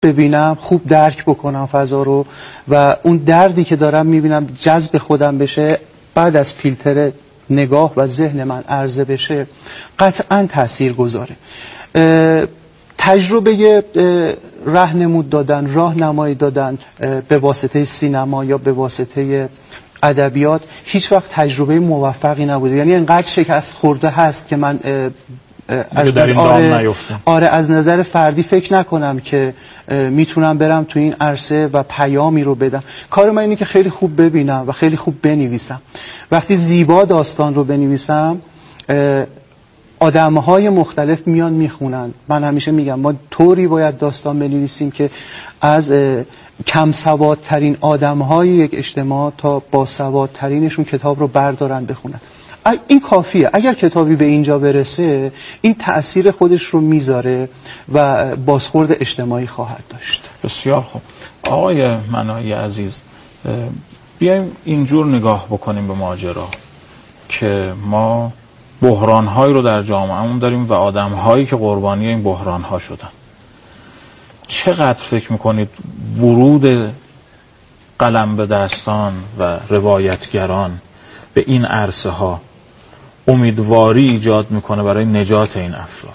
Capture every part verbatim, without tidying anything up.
ببینم، خوب درک بکنم فضا رو و اون دردی که دارم میبینم جذب خودم بشه، بعد از فیلتر نگاه و ذهن من عرضه بشه، قطعا تأثیر گذاره. تجربه راهنمود دادن، راهنمایی دادن به واسطه سینما یا به واسطه ادبیات هیچ وقت تجربه موفقی نبوده. یعنی اینقدر شکست خورده هست که من از در این آره, آره از نظر فردی فکر نکنم که میتونم برم تو این عرصه و پیامی رو بدم. کار من اینه که خیلی خوب ببینم و خیلی خوب بنویسم. وقتی زیبا داستان رو بنویسم، آدم‌های مختلف میان میخونن. من همیشه میگم ما طوری باید داستان بنویسیم که از کم سوادترین آدم‌های یک اجتماع تا با سوادترینشون کتاب رو بردارن بخونن. این کافیه. اگر کتابی به اینجا برسه، این تأثیر خودش رو میذاره و بازخورد اجتماعی خواهد داشت. بسیار خوب. آقای منایی عزیز، بیایم اینجور نگاه بکنیم به ماجرا که ما بحران‌هایی رو در جامعه‌مون داریم و آدم‌هایی که قربانی این بحران‌ها شدن. چقدر فکر می‌کنید ورود قلم به دستان و روایتگران به این عرصه ها امیدواری ایجاد میکنه برای نجات این افراد؟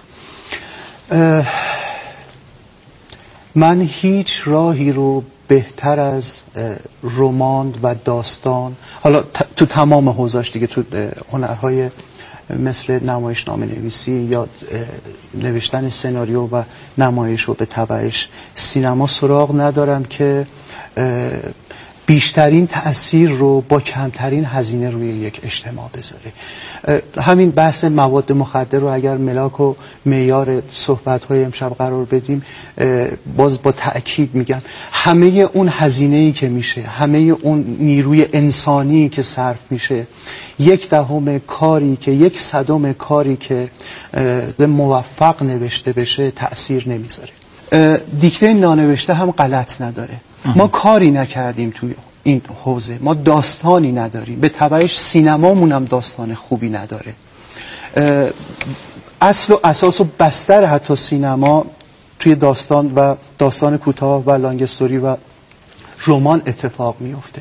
من هیچ راهی رو بهتر از رمان و داستان، حالا تو تمام حوزه‌اش دیگه، تو هنرهای مثل نمایشنامه نویسی یا نوشتن سناریو و نمایش و به تبعش سینما سراغ ندارم که بیشترین تأثیر رو با کمترین هزینه روی یک اجتماع بذاره. همین بحث مواد مخدر رو اگر ملاک و معیار صحبت‌های امشب قرار بدیم، باز با تأکید میگم همه اون هزینه‌ای که میشه، همه اون نیروی انسانی که صرف میشه، یک دهم کاری که یک صدم کاری که موفق نوشته بشه تأثیر نمیذاره. دیکته نانوشته هم غلط نداره. ما کاری نکردیم توی این حوزه، ما داستانی نداریم، به تبعش سینمامون هم داستان خوبی نداره. اصل و اساس و بستر حتی سینما توی داستان و داستان کوتاه و لانگ استوری و رمان اتفاق میفته.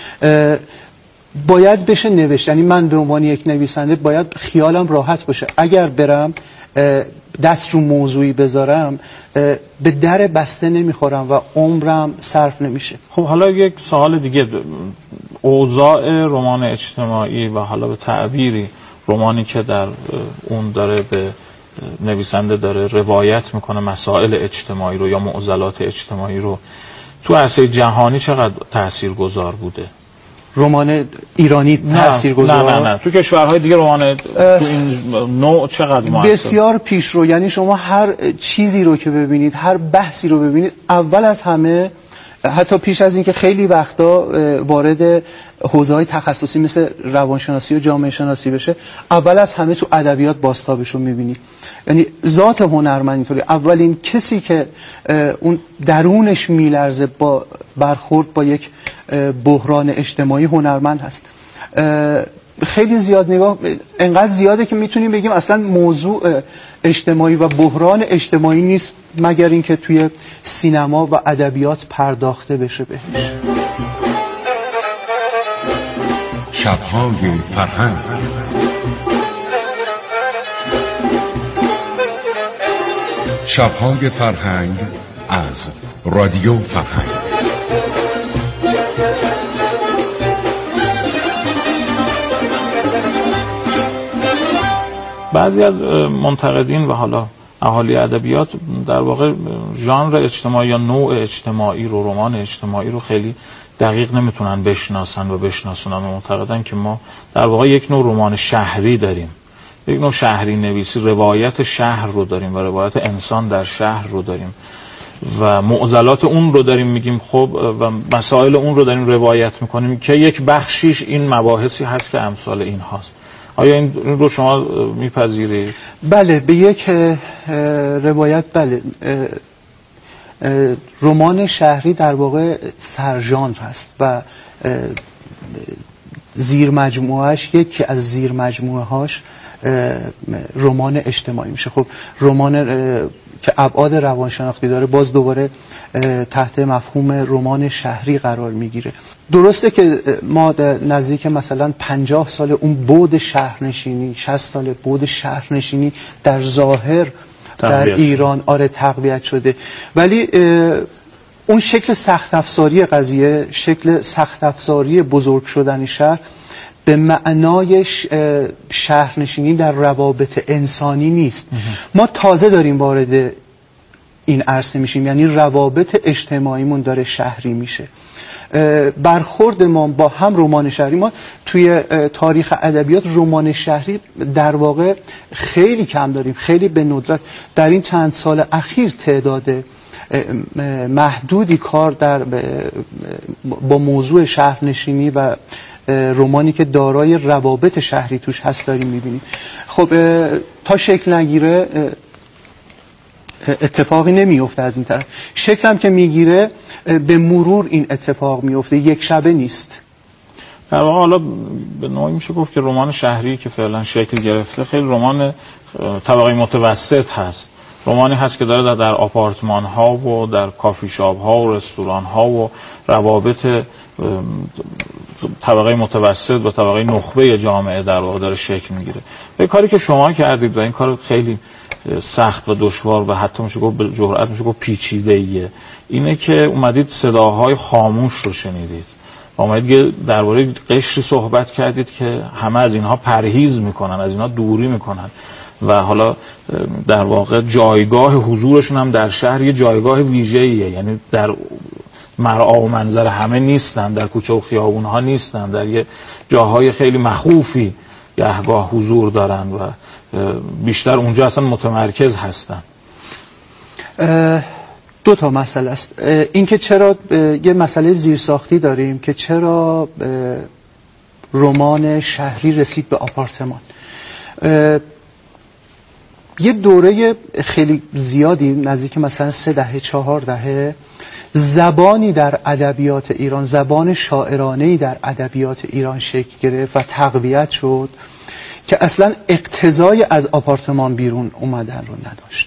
باید بشه نوشت. یعنی من به عنوان یک نویسنده باید خیالم راحت باشه. اگر برم دست رو موضوعی بذارم، به در بسته نمیخورم و عمرم صرف نمیشه. خب حالا یک سوال دیگه، اوضاع رمان اجتماعی و حالا به تعبیری رمانی که در اون داره به نویسنده داره روایت میکنه مسائل اجتماعی رو یا معضلات اجتماعی رو، تو عرصه جهانی چقدر تاثیرگذار بوده؟ رمان ایرانی تاثیرگذار؟ نه نه نه تو کشورهای دیگه رمان تو این نوع چقدر موثر؟ بسیار پیشرو. یعنی شما هر چیزی رو که ببینید، هر بحثی رو ببینید، اول از همه، حتی پیش از اینکه خیلی وقتا وارد حوزه‌های تخصصی مثل روانشناسی و جامعه شناسی بشه، اول از همه تو ادبیات بازتابش رو می‌بینی. یعنی ذات هنرمند اینطوری، اولین کسی که اون درونش میلرزه با برخورد با یک بحران اجتماعی هنرمند هست. خیلی زیاد نگاه، انقدر زیاده که میتونیم بگیم اصلا موضوع اجتماعی و بحران اجتماعی نیست مگر اینکه توی سینما و ادبیات پرداخته بشه بهش. شب‌های فرهنگ. شب‌های فرهنگ از رادیو فرهنگ. بعضی از منتقدین و حالا اهالی ادبیات در واقع ژانر اجتماعی یا نوع اجتماعی رو، رمان اجتماعی رو خیلی دقیق نمیتونن بشناسن و بشناسونن و معتقدن که ما در واقع یک نوع رمان شهری داریم، یک نوع شهری نویسی، روایت شهر رو داریم و روایت انسان در شهر رو داریم و معضلات اون رو داریم میگیم خب و مسائل اون رو داریم روایت میکنیم که یک بخشیش این مباحثی هست که امثال این هاست. آیا این رو شما میپذیرید؟ بله، به یک روایت بله. رمان شهری در واقع سرژانر هست و زیر مجموعهش، یکی از زیر مجموعه هاش رمان اجتماعی میشه. خب رمان که ابعاد روانشناختی داره باز دوباره تحت مفهوم رمان شهری قرار میگیره. درسته که ما نزدیک مثلا پنجاه سال اون بعد شهرنشینی، شصت سال بعد شهرنشینی در ظاهر در ایران آره تقویت شده، ولی اون شکل سخت افزاری قضیه، شکل سخت افزاری بزرگ شدن شهر به معنای شهرنشینی در روابط انسانی نیست. ما تازه داریم وارد این عرصه میشیم، یعنی روابط اجتماعیمون داره شهری میشه. برخورد ما با هم رمان شهری، ما توی تاریخ ادبیات رمان شهری در واقع خیلی کم داریم، خیلی به ندرت. در این چند سال اخیر تعداد محدودی کار در با موضوع شهرنشینی و رمانی که دارای روابط شهری توش هست داریم میبینیم. خب تا شکل نگیره اتفاقی نمیفته از این طرف. شکل هم که میگیره به مرور این اتفاق میفته، یک شبه نیست. در واقع حالا به نوعی میشه گفت که رمان شهری که فعلا شکل گرفته خیلی رمان طبقه متوسط هست. رمانی هست که داره در, در آپارتمان ها و در کافی شاپ ها و رستوران ها و روابط طبقه متوسط و طبقه نخبه جامعه در واقع داره شکل میگیره. به کاری که شما کردید و این کار خیلی سخت و دشوار و حتی میشه گفت به جرئت میشه گفت پیچیده‌ایه، اینه که اومدید صداهای خاموش رو شنیدید، اومدید درباره قشری صحبت کردید که همه از اینها پرهیز میکنن، از اینها دوری میکنن و حالا در واقع جایگاه حضورشون هم در شهر یه جایگاه ویژه‌ایه، یعنی در مرعا و منظر همه نیستن، در کوچه و خیابون ها نیستن، در یه جاهای خیلی مخوفی گهگاه حضور دارن و بیشتر اونجا اصلا متمرکز هستن. دو تا مسئله است. این که چرا یه مسئله زیرساختی داریم که چرا رمان شهری رسید به آپارتمان. یه دوره خیلی زیادی نزدیک مثلا سه دهه چهار دهه زبانی در ادبیات ایران، زبان شاعرانه‌ای در ادبیات ایران شکل گرفت و تقویت شد که اصلا اقتضای از آپارتمان بیرون اومدن رو نداشت.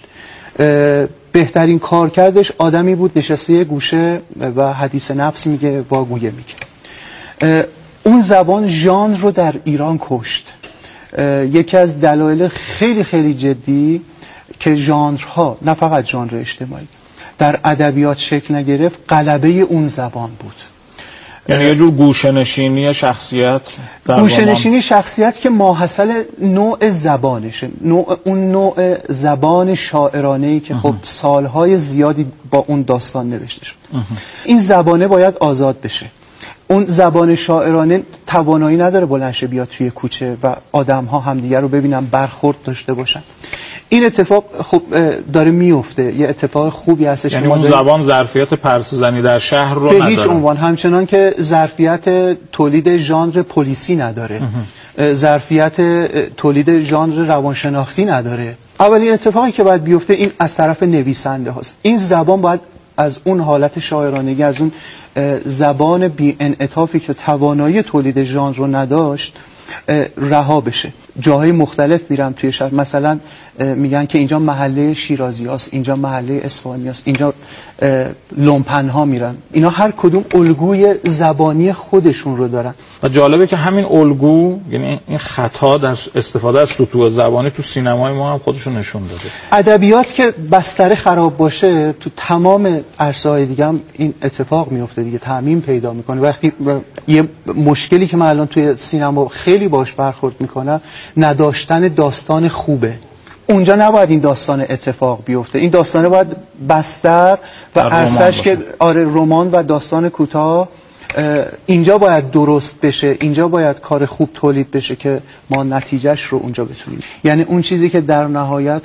بهترین کارکردش آدمی بود نشسته یه گوشه و حدیث نفس میگه، واگویه میگه. اون زبان ژانر رو در ایران کشت. یکی از دلایل خیلی خیلی جدی که ژانرها، نه فقط ژانر اجتماعی، در ادبیات شکل نگرفت غلبه اون زبان بود. یعنی یه جور گوشه‌نشینی شخصیت، گوشه‌نشینی شخصیت که ماحصل نوع زبانشه، نوع اون نوع زبان شاعرانه‌ای که خب سالهای زیادی با اون داستان نوشته شد. این زبانه باید آزاد بشه. اون زبان شاعرانه توانایی نداره بلند شه بیاد توی کوچه و آدم‌ها همدیگر رو ببینن، برخورد داشته باشن. این اتفاق خب داره میفته، یه اتفاق خوبی هستش. یعنی اون زبان ظرفیت پرسه زنی در شهر رو نداره به هیچ عنوان، همچنان که ظرفیت تولید ژانر پلیسی نداره، ظرفیت تولید ژانر روانشناختی نداره. اولین اتفاقی که باید بیفته این از طرف نویسنده هاست. این زبان باید از اون حالت شاعرانگی، از اون زبان بی انعطافی که توانایی تولید ژانر رو نداشت رها بشه. جاهای مختلف میرم توی شهر، مثلا میگن که اینجا محله شیرازی هاست، اینجا محله اصفهانی هاست، اینجا لومپن ها میرن. اینا هر کدوم الگوی زبانی خودشون رو دارن و جالبه که همین الگو، یعنی این خطا در استفاده از سطوح زبانی تو سینمای ما هم خودشون نشون داده. ادبیات که بستر خراب باشه تو تمام عرصه‌های دیگه هم این اتفاق میفته دیگه، تعمیم پیدا میکنه. وقتی یه مشکلی که من الان توی سینما خیلی باش برخورد میکنم، نداشتن داستان خوبه. اونجا نباید این داستان اتفاق بیفته. این داستانه باید بستر و عرصه‌اش که آره رمان و داستان کوتاه اینجا باید درست بشه، اینجا باید کار خوب تولید بشه که ما نتیجهش رو اونجا بتونیم. یعنی اون چیزی که در نهایت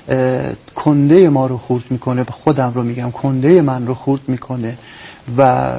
کنده ما رو خورد میکنه، خودم رو میگم کنده من رو خورد میکنه و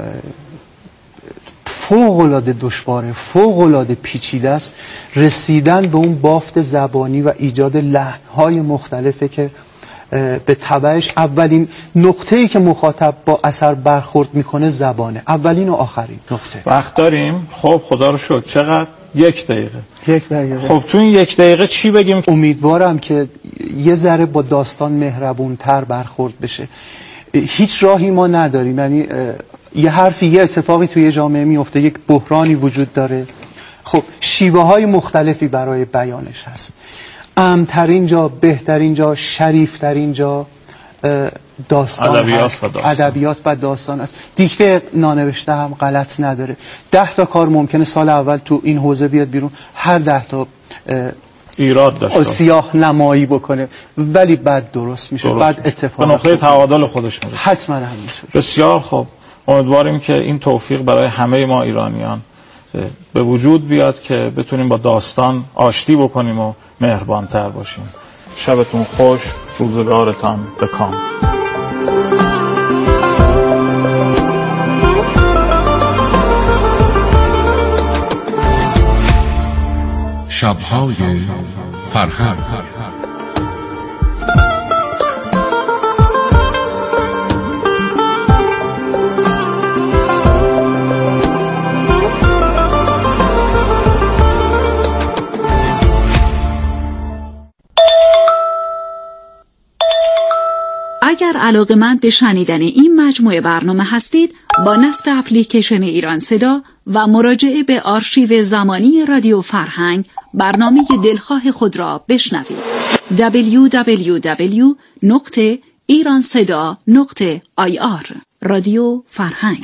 فوق‌العاده دشواره، فوق‌العاده پیچیده است، رسیدن به اون بافت زبانی و ایجاد لحن‌های مختلفه که به تبعش اولین نقطه‌ای که مخاطب با اثر برخورد میکنه زبانه، اولین و آخرین نقطه. وقت داریم؟ خب خدا رو شکر. چقدر؟ یک دقیقه. یک دقیقه. خب تو این یک دقیقه چی بگیم؟ امیدوارم که یه ذره با داستان مهربون‌تر برخورد بشه. هیچ راهی ما نداریم، یعنی یه حرفی، یه اتفاقی توی جامعه میفته، یک بحرانی وجود داره، خب شیوه های مختلفی برای بیانش هست. امن‌ترین جا، بهترین جا، شریفترین جا داستان ادبیات و داستان. ادبیات و داستان است. دیکته نانوشته هم غلط نداره. ده تا کار ممکنه سال اول تو این حوزه بیاد بیرون، هر ده تا ایراد داشته، سیاه نمایی بکنه، ولی بعد درست میشه، درست بعد میشه. اتفاق به نقطه تعادل خودش میرسه. حتما همینطور. بسیار خوب. امیدواریم که این توفیق برای همه ما ایرانیان به وجود بیاد که بتونیم با داستان آشتی بکنیم و مهربانتر باشیم. شبتون خوش، روزگارتان به کام. شب‌های فرهنگ. اگر علاقه‌مند به شنیدن این مجموعه برنامه هستید، با نصب اپلیکیشن ایران صدا و مراجعه به آرشیو زمانی رادیو فرهنگ برنامه دلخواه خود را بشنوید. دبلیو دبلیو دبلیو نقطه ایران صدا نقطه آی آر رادیو فرهنگ.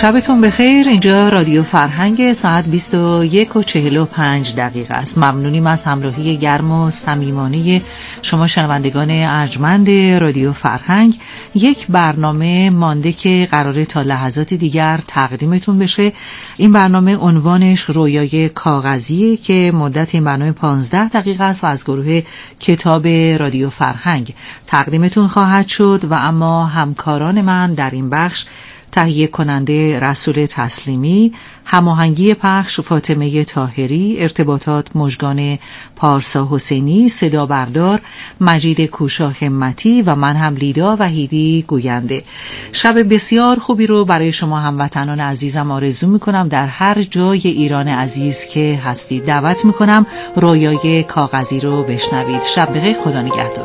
شبتون بخیر. اینجا رادیو فرهنگ، ساعت بیست و یک و چهل و پنج دقیقه است. ممنونیم از همراهی گرم و صمیمانه شما شنوندگان ارجمند رادیو فرهنگ. یک برنامه مانده که قراره تا لحظات دیگر تقدیمتون بشه. این برنامه عنوانش رویای کاغذی که مدت این برنامه پانزده دقیقه است و از گروه کتاب رادیو فرهنگ تقدیمتون خواهد شد و اما همکاران من در این بخش: تهیه کننده رسول تسلیمی، هماهنگی پخش فاطمه طاهری، ارتباطات مژگان پارسا حسینی، صدا بردار مجید کوشا همتی و من هم لیدا وحیدی گوینده. شب بسیار خوبی رو برای شما هموطنان عزیزم آرزو میکنم. در هر جای ایران عزیز که هستید دعوت میکنم رویای کاغذی رو بشنوید. شب بخیر، خدا نگهدار.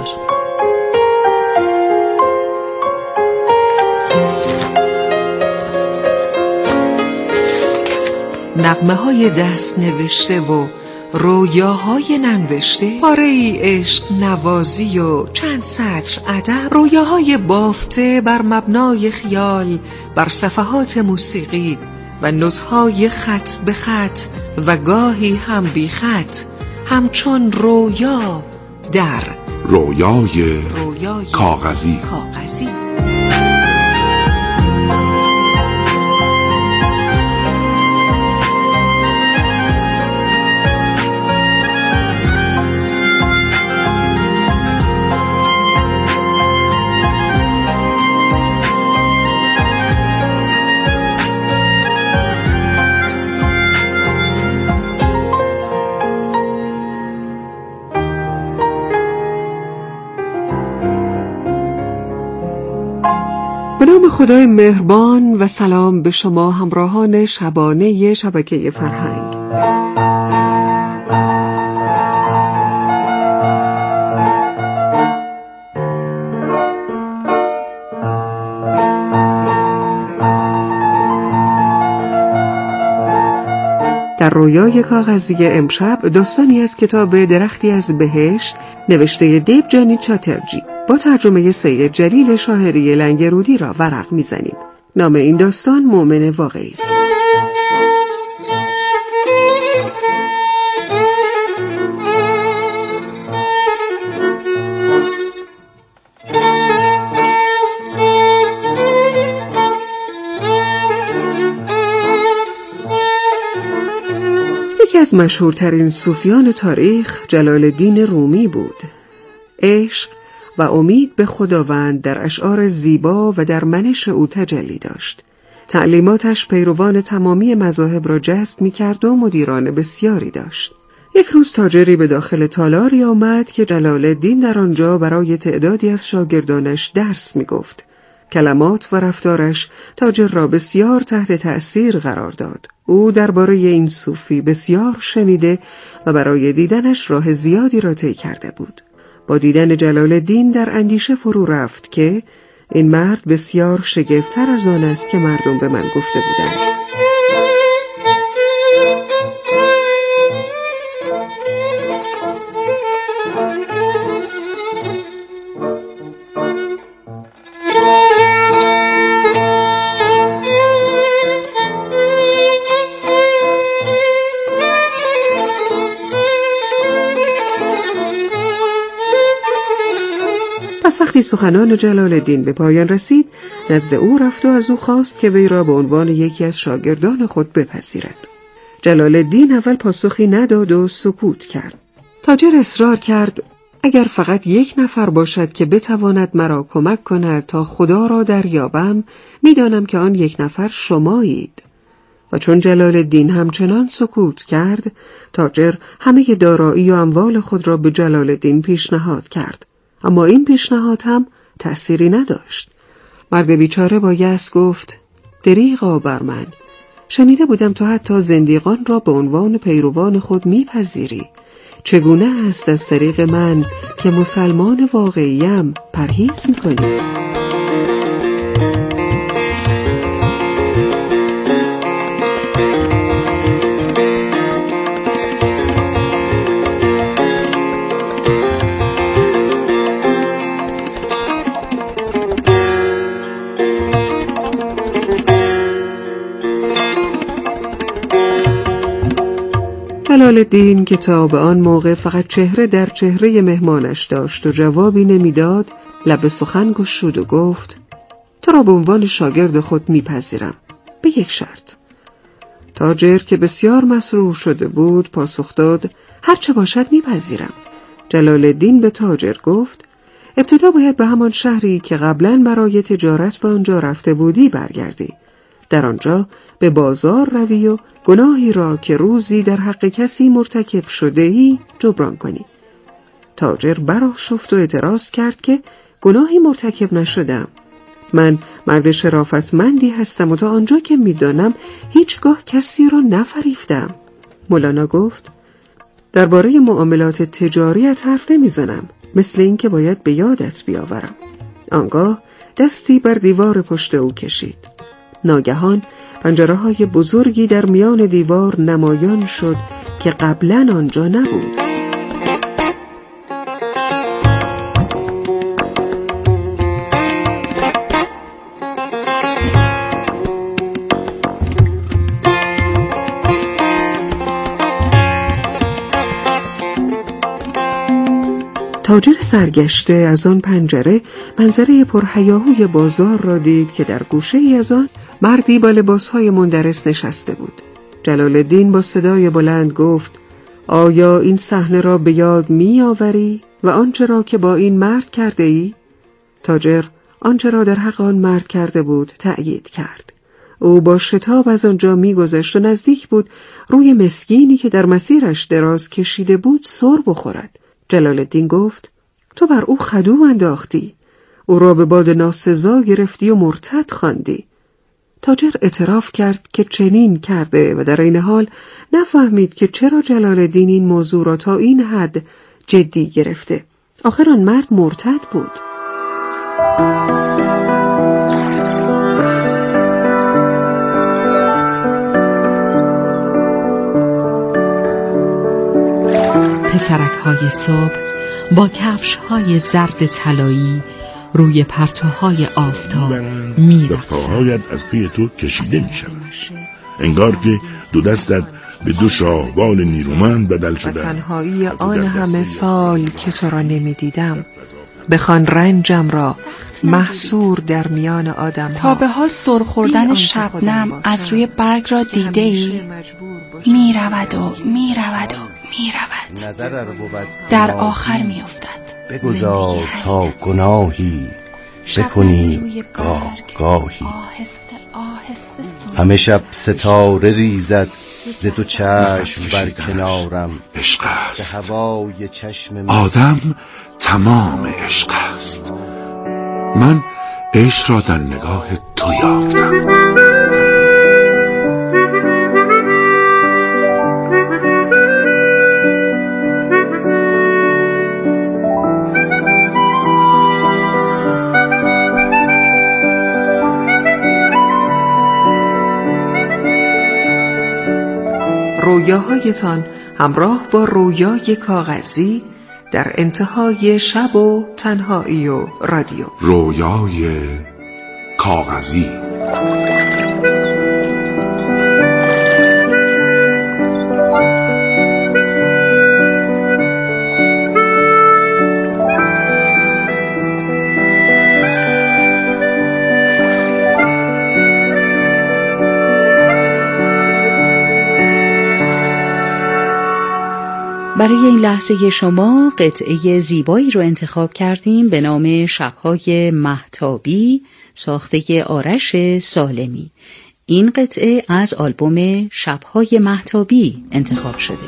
نغمه های دست نوشته و رویاهای ننوشته، پاره ای عشق نوازی و چند سطر ادب، رویاهای بافته بر مبنای خیال بر صفحات موسیقی و نوت‌های خط به خط و گاهی هم بی خط، همچون رویا در رویای, رویای کاغذی. کاغذی. به نام خدای مهربان و سلام به شما همراهان شبانه شبکه فرهنگ. در رویای کاغذی امشب داستانی از کتاب درختی از بهشت نوشته دیبجانی چاترجی با ترجمه سید جلیل شاهری لنگرودی را ورق می‌زنیم. نام این داستان مؤمن واقعی است. یکی از مشهورترین صوفیان تاریخ جلال الدین رومی بود. عشق و امید به خداوند در اشعار زیبا و در منش او تجلی داشت. تعلیماتش پیروان تمامی مذاهب را جذب می‌کرد و مدیران بسیاری داشت. یک روز تاجری به داخل تالاری آمد که جلال الدین در آنجا برای تعدادی از شاگردانش درس می‌گفت. کلمات و رفتارش تاجر را بسیار تحت تأثیر قرار داد. او درباره این صوفی بسیار شنیده و برای دیدنش راه زیادی را طی کرده بود. با دیدن جلال الدین در اندیشه فرو رفت که این مرد بسیار شگفت‌تر از آن است که مردم به من گفته بودند. پس وقتی سخنان جلال الدین به پایان رسید، نزد او رفت و از او خواست که وی را به عنوان یکی از شاگردان خود بپذیرد. جلال الدین اول پاسخی نداد و سکوت کرد. تاجر اصرار کرد اگر فقط یک نفر باشد که بتواند مرا کمک کند تا خدا را دریابم، میدانم که آن یک نفر شمایید. و چون جلال الدین همچنان سکوت کرد، تاجر همه دارایی و اموال خود را به جلال الدین پیشنهاد کرد. اما این پیشنهاد هم تأثیری نداشت. مرد بیچاره با یأس گفت: دریغا بر من، شنیده بودم تو حتی زندیقان را به عنوان پیروان خود میپذیری. چگونه است از طریق من که مسلمان واقعیم پرهیز میکنی؟ جلال الدین که تا به آن موقع فقط چهره در چهره مهمانش داشت و جوابی نمیداد، لب سخن گشود و گفت: تو را به عنوان شاگرد خود میپذیرم، به یک شرط. تاجر که بسیار مسرور شده بود پاسخ داد: هرچه باشد میپذیرم. جلال الدین به تاجر گفت: ابتدا باید به همان شهری که قبلا برای تجارت به آنجا رفته بودی برگردی. در آنجا به بازار روی و گناهی را که روزی در حق کسی مرتکب شده ای جبران کنی. تاجر برآشفت و اعتراض کرد که گناهی مرتکب نشدم. من مرد شرافتمندی هستم و تا آنجا که میدانم هیچگاه کسی را نفریفتم. مولانا گفت: درباره معاملات تجاریت حرف نمیزنم، مثل این که باید به یادت بیاورم. آنگاه دستی بر دیوار پشت او کشید. ناگهان پنجره‌های بزرگی در میان دیوار نمایان شد که قبلا آنجا نبود. تاجر سرگشته از آن پنجره منظره پرهیاهوی بازار را دید که در گوشه ای از آن مردی با لباسهای مندرس نشسته بود. جلال الدین با صدای بلند گفت: آیا این صحنه را به یاد می آوری و آنچه را که با این مرد کرده ای؟ تاجر آنچه را در حق آن مرد کرده بود تأیید کرد. او با شتاب از آنجا می گذشت و نزدیک بود روی مسکینی که در مسیرش دراز کشیده بود سر بخورد. جلال الدین گفت: تو بر او خدو انداختی، او را به باد ناسزا گرفتی و مرتد خواندی. تاجر اعتراف کرد که چنین کرده و در این حال نفهمید که چرا جلال الدین این موضوع را تا این حد جدی گرفته. آخر آن مرد مرتد بود. پسرک های صبح با کفش های زرد طلایی روی پرتوهای آفتاب می رقصند. پاهایت از پی تو کشیده می شود، انگار که دو دستت به دو شاهبال نیرومند بدل شده. تنهایی آن همه سال که تو را نمی دیدم، بخوان رنجم را محصور در میان آدم ها. تا به حال سر خوردن شبنم از روی برگ را دیده ای؟ می رود و می رود و می رود، در آخر می افتد. بگذار تا گناهی بکنی گاه گاهی، همه شب ستاره ریزد ز تو چشم بر کنارم. عشق است، هوای چشم آدم تمام عشق است. من عشق را در نگاه تو یافتم. رویاهایتان همراه با رویای کاغذی در انتهای شب و تنهایی و رادیو. رویای کاغذی. برای این لحظه شما قطعه زیبایی رو انتخاب کردیم به نام شب‌های مهتابی ساخته آرش سالمی. این قطعه از آلبوم شب‌های مهتابی انتخاب شده.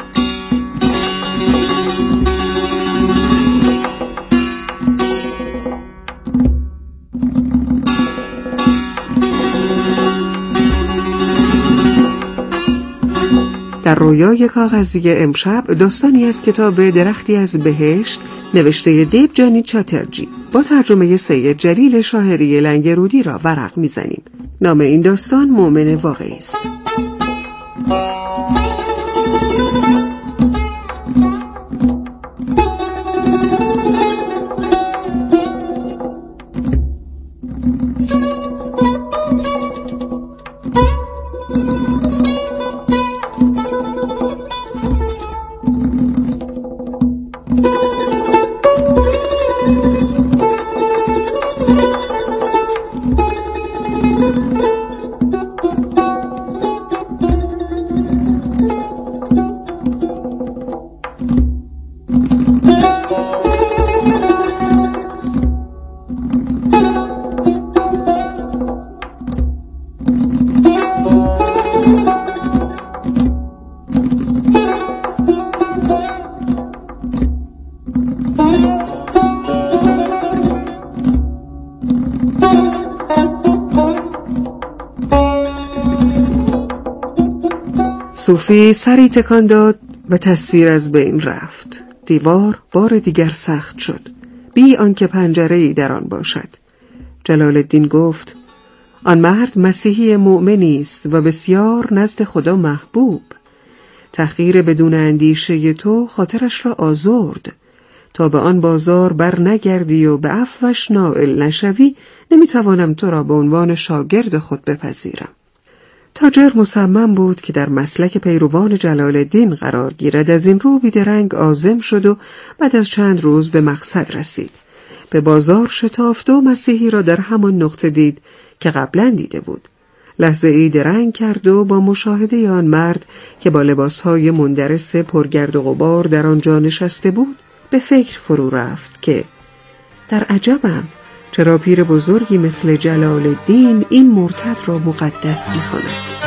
در رویای کاغذی امشب داستانی از کتاب درختی از بهشت نوشته دیبجانی چاترجی با ترجمه سید جلیل شاهری لنگرودی را ورق میزنیم. نام این داستان مومن واقعی است. صوفی سری تکان داد و تصویر از بین رفت. دیوار بار دیگر سخت شد، بی آنکه پنجره‌ای در آن باشد. جلال الدین گفت: آن مرد مسیحی مؤمنی است و بسیار نزد خدا محبوب. تحقیر بدون اندیشه تو خاطرش را آزرد. تا به آن بازار بر نگردی و به عفوش نائل نشوی، نمیتوانم تو را به عنوان شاگرد خود بپذیرم. تاجر مصمم بود که در مسلک پیروان جلال الدین قرار گیرد. از این رو بیدرنگ عازم شد و بعد از چند روز به مقصد رسید. به بازار شتافت و مسیحی را در همان نقطه دید که قبلا دیده بود. لحظه ای درنگ کرد و با مشاهده آن مرد که با لباسهای مندرس پرگرد و غبار در آنجا نشسته بود به فکر فرو رفت که در عجبم چرا پیر بزرگی مثل جلال الدین این مرتد را مقدس می‌خواند.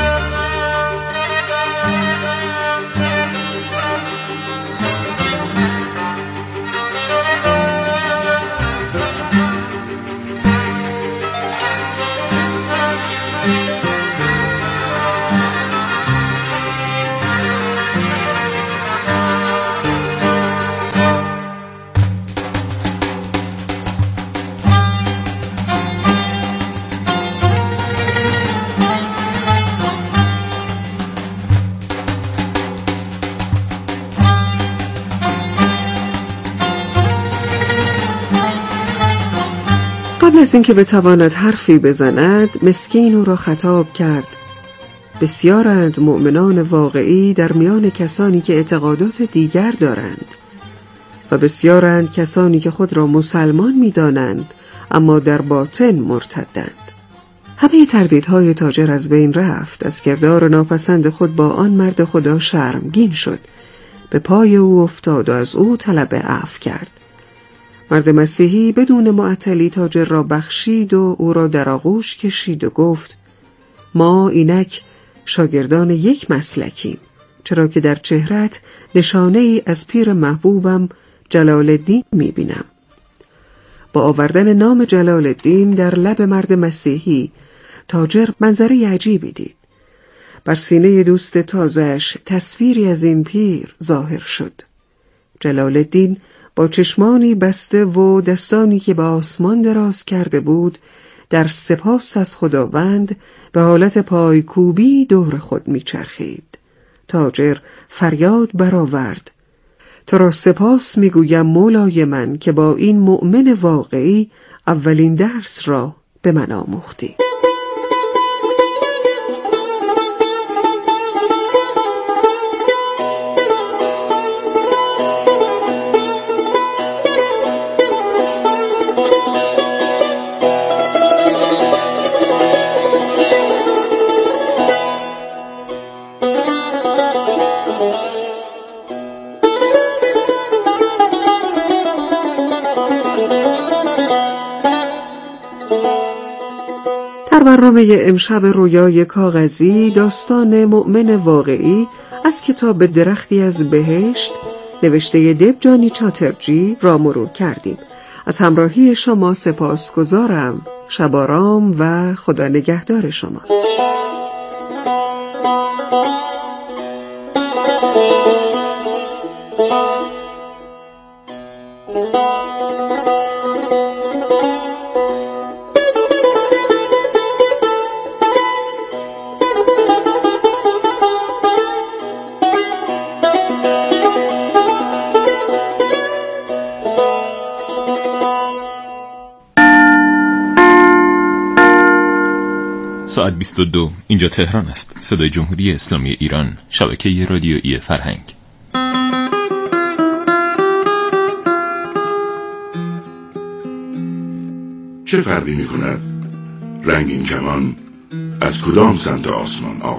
قبل از اینکه بتواند حرفی بزند، مسکین او را خطاب کرد: بسیارند مؤمنان واقعی در میان کسانی که اعتقادات دیگر دارند و بسیارند کسانی که خود را مسلمان می‌دانند اما در باطن مرتدند. همه تردیدهای تاجر از بین رفت. از کردار ناپسند خود با آن مرد خدا شرمگین شد. به پای او افتاد و از او طلب عفو کرد. مرد مسیحی بدون معطلی تاجر را بخشید و او را در آغوش کشید و گفت: ما اینک شاگردان یک مسلکیم، چرا که در چهرت نشانه ای از پیر محبوبم جلال الدین میبینم. با آوردن نام جلال الدین در لب مرد مسیحی، تاجر منظری عجیبی دید. بر سینه دوست تازه‌اش تصویری از این پیر ظاهر شد. جلال الدین با چشمانی بسته و دستانی که به آسمان دراز کرده بود، در سپاس از خداوند به حالت پایکوبی دور خود میچرخید. تاجر فریاد برآورد: تو را سپاس میگویم مولای من که با این مؤمن واقعی اولین درس را به من آموختی. در برنامه امشب رویای کاغذی داستان مؤمن واقعی از کتاب درختی از بهشت نوشته دبجانی چاترجی را مرور کردیم. از همراهی شما سپاسگزارم. شب آرام و خدا نگهدار شما. ساعت بیست و دو اینجا تهران است. صدای جمهوری اسلامی ایران، شبکه رادیویی فرهنگ. چه فرقی می کند رنگین کمان از کدام سمت آسمان